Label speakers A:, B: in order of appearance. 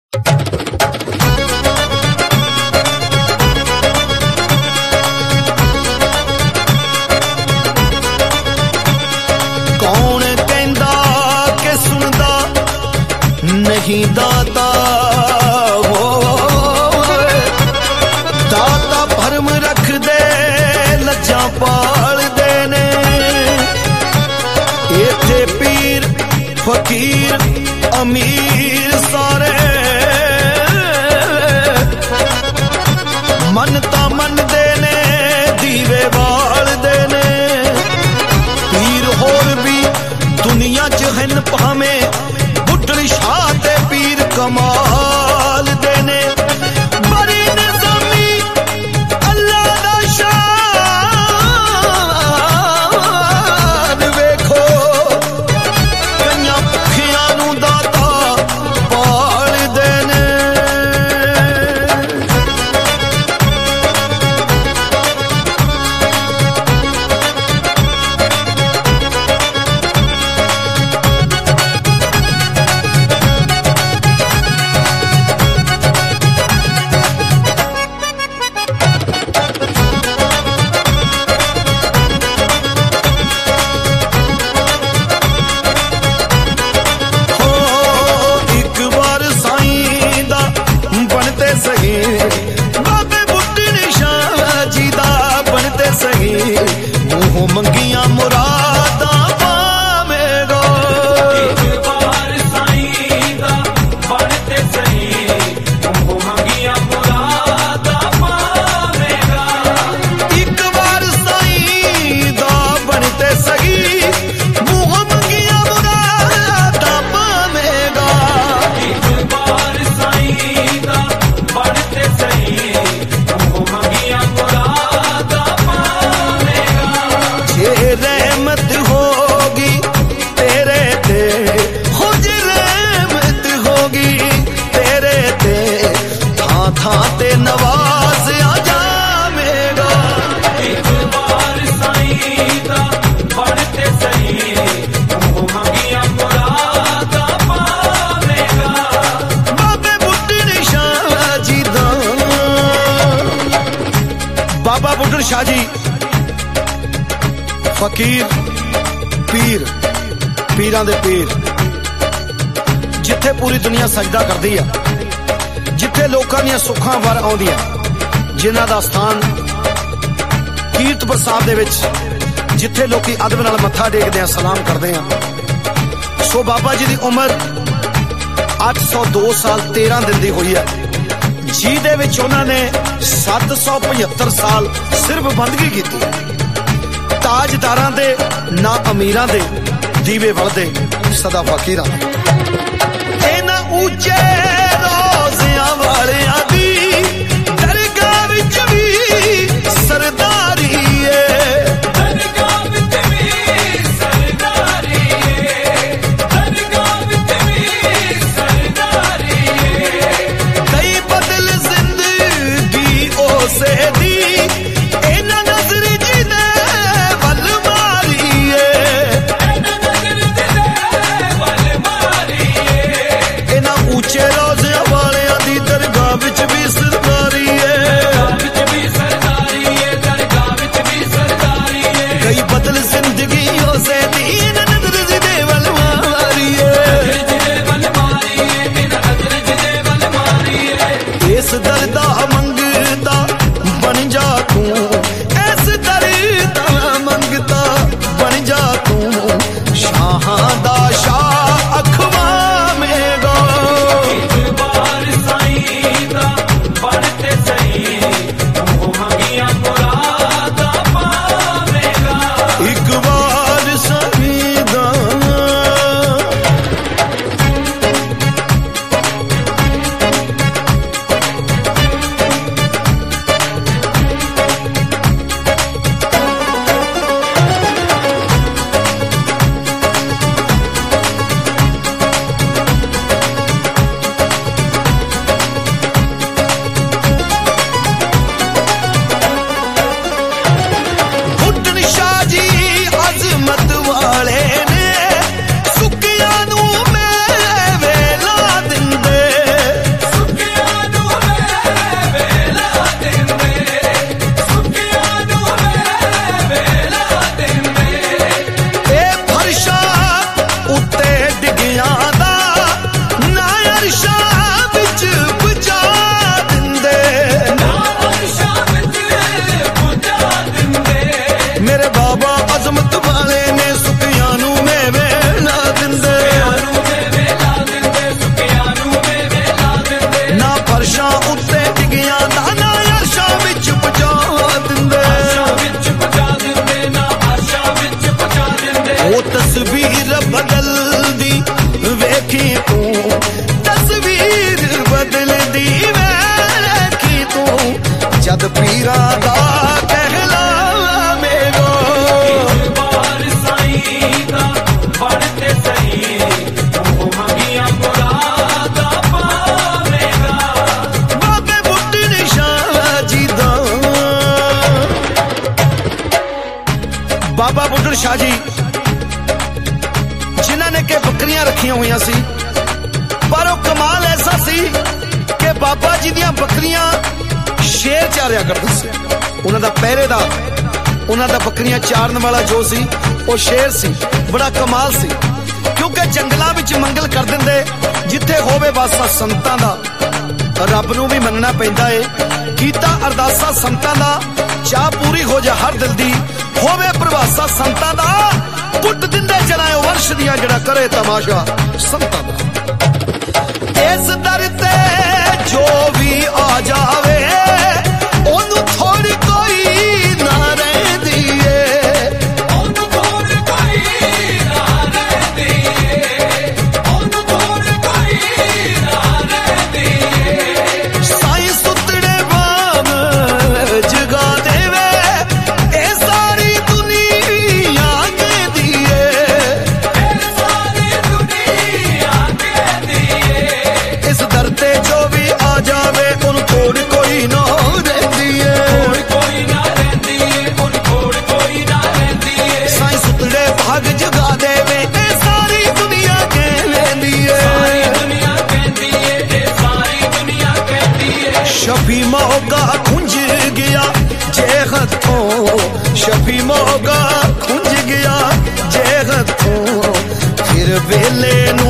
A: कौन कहंदा के सुनदा नहीं दाता वो दाता भरम रख दे लज्जा पाल देने इत्थे पीर फकीर अमीर सारे मनता मन देने दीवे बाल देने पीर होर भी दुनिया च हन भावें बुढ़ड़ी शाह ते पीर कमाल देने बड़ी निज़ामी अल्लाह दा शान वेखो कन्या भुखियां नू दाता पाल देने मंगिया मुरादा पावेगा एक बार साईं दा बनते सही मंगिया मुरादा पावेगा एक बार साईं दा बनते सही मुंह मंगिया मुरादा पावेगा एक बार साईं दा बनते सही मुंह मंगिया मुरादा रहमत होगी तेरे ते खुद रहमत होगी तेरे ते थां थां ते नवाज आ जावेगा एक बार साईं दा बनते सही मंगिया मुरादा पावेगा बाबे बुढ़ड़ी शाह जी दा बाबा बुढ़ड़ी शाह जी फकीर पीर पीरां दे पीर जिथे पूरी दुनिया सजदा करदी है जिथे लोकां दियां सुखां वर आउंदियां जिन्हां दा स्थान कीरत प्रसाद दे विच जिथे लोकी अदब नाल मत्था टेकदे आ सलाम करदे आ सो बाबा जी दी उम्र 802 साल 13 दिन दी होई है जी दे विच उन्हां ने 775 साल सिर्फ बंदगी कीती ताजदारां दे ना अमीरां दे दीवे वलदे सदा फकीरां दे इन्हां ऊंचे रोज़ियां वालियां दी दरगाह विच भी सरदारी है दरगाह विच भी सरदारी है दरगाह विच भी सरदारी है कई बदल जिंदगी ओसे दी इन्हां नज़र जिने ऊंचे रोज़े वाले दी दरगाह विच भी सरदारी है कई बदल जिंदगी से दीन नजर जिदे वल मारी है इस दर दा मंगता बन जा तू इस दर दा मंगता बन जा तू शाहां दा शाह अखवा मेगा जद पीरा दा कहलावेगा।
B: बार साईं दा बढ़ते सही मंगिया मुरादा पावेगा।
A: बाबे बुड्ढे शाह जी दा, बाबा बुड्ढे शाह जी जिन्हां ने के बकरियां रखियां हुई सी, पर वो कमाल ऐसा सी कि बाबा जी दियां बकरियां शेर चारिया करते सी। उन्हां दा पहरेदार, उन्हां दा बकरियां चारन वाला जो सी वो शेर सी। बड़ा कमाल सी, क्योंकि जंगलां विच मंगल कर दिंदे जिथे होवे वासा संतां दा। रब नूं भी मनना पैंदा है, कीता अरदासा संतां दा, चाह पूरी हो जा हर दिल दी, होवे प्रवासा संतां दा। पुट दिंदे चलाए वर्ष दिया जड़ा करे तमाशा संतां दा। इस दर ते जो भी आ जावे ओनू थोड़ी कोई ना रहिंदी है,
B: ओनू थोड़ी कोई ना रहिंदी है, ओनू थोड़ी कोई ना रहिंदी है।
A: साईं सुतड़े बाम जगा देवे ए सारी दुनिया कहदी है,
B: सारी दुनिया कहदी है।
A: इस दर ते जो भी आ जावे ओनू थोड़ी कोई ना रहिंदी है,
B: कोई ना रहिंदी है, ओनू थोड़ी कोई ना रहिंदी है।
A: साईं सुतड़े भाग जगा देवे ए सारी दुनिया कहदी है,
B: सारी दुनिया कहती है, ये सारी दुनिया कहती है।
A: शफी मोगा खुंज गया जे हथों, शफी मोगा खुंज गया जे हथों, फिर वेले नू